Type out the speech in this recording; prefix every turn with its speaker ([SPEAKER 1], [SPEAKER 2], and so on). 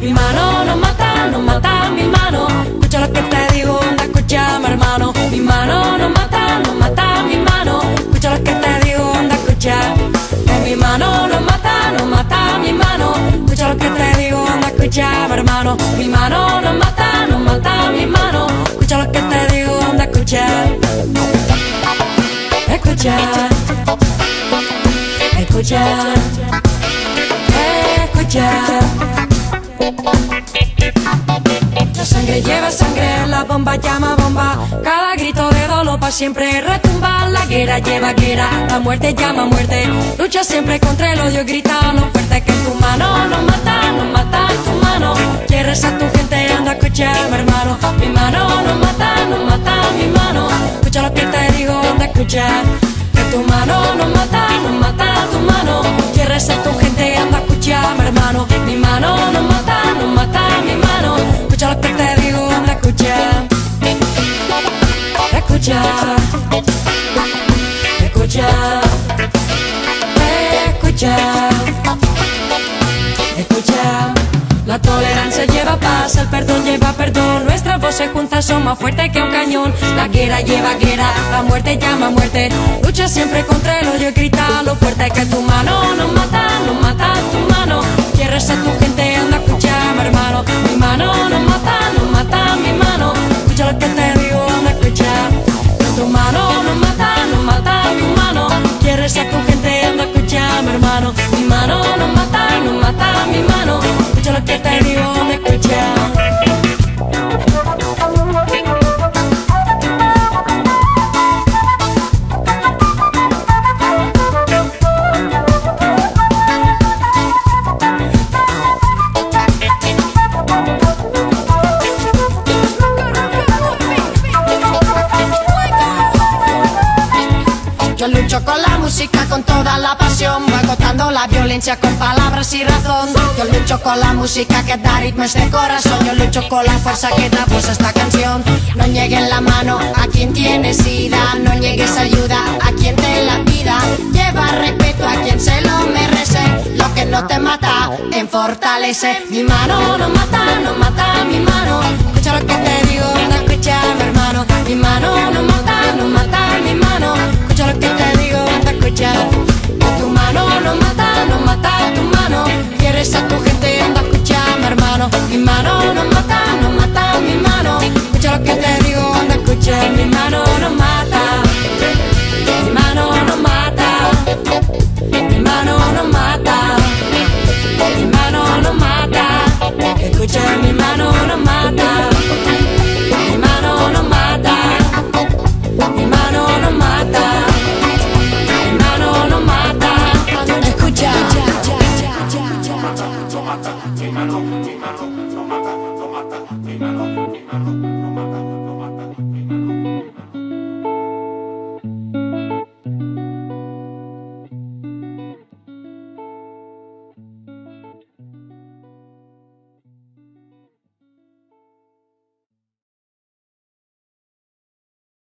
[SPEAKER 1] Mi mano no mata, no mata mi mano. Escucha lo que te digo, anda, escúchame, hermano. Mi mano no mata, no mata mi mano. Escucha lo que te digo, anda, escucha. Mi mano no mata, no mata mi mano. Escucha lo que te digo, anda, escúchame, hermano. Mi mano no mata, no mata mi mano. Escucha lo que te digo, anda, escucha. Escucha, escucha, escucha. La sangre lleva sangre, la bomba llama bomba. Cada grito de dolor pa' siempre retumba. La guerra lleva guerra, la muerte llama muerte. Lucha siempre contra el odio, grita lo fuerte que tu mano no mata, no mata tu mano. Quieres a tu gente, anda, escúchame, hermano. Mi mano no mata, no mata mi mano. Escucha lo que te digo, anda, escucha. Que tu mano no mata, no mata tu mano. Quieres a tu gente, anda, escúchame, hermano. Mi mano no mata, no mata mi mano. Escucha lo que te digo, anda, escucha. Escucha, escucha, escucha, escucha. La tolerancia lleva paz, el perdón lleva perdón. Nuestras voces juntas son más fuertes que un cañón. La guerra lleva guerra, la muerte llama muerte. Lucha siempre contra el odio y grita lo fuerte que tu mano no mata, no mata tu mano. Quieres a tu gente, anda, escúchame, hermano. Mi mano no mata, no mata mi mano. Escucha lo que te digo, anda, escucha. Que tu mano no mata, no mata tu mano. Quieres a tu gente, anda, escúchame, hermano. Mi mano no mata, no mata mi mano. Escucha lo que te digo, anda, escucha.
[SPEAKER 2] Yo lucho con la música con toda la pasión, voy agotando la violencia con palabras y razón. Yo lucho con la música que da ritmo a este corazón. Yo lucho con la fuerza que da voz a esta canción. No nieguen la mano a quien tiene sida, no niegues ayuda a quien te la pida. Lleva respeto a quien se lo merece. Lo que no te mata, fortalece. Mi mano no mata, no mata mi mano. Escucha lo que te digo, anda, escúchame, hermano. Mi mano no mata, no mata mi mano. Escucha lo que te digo, anda, escucha. Que tu mano no mata, no mata tu mano. Quieres a tu gente, anda, escúchame, hermano. Mi mano no mata, no mata mi mano. Escucha lo que te digo, anda, escucha. Mi mano no mata, mi mano no mata, mi mano no mata, mi mano no mata. Escucha, mi mano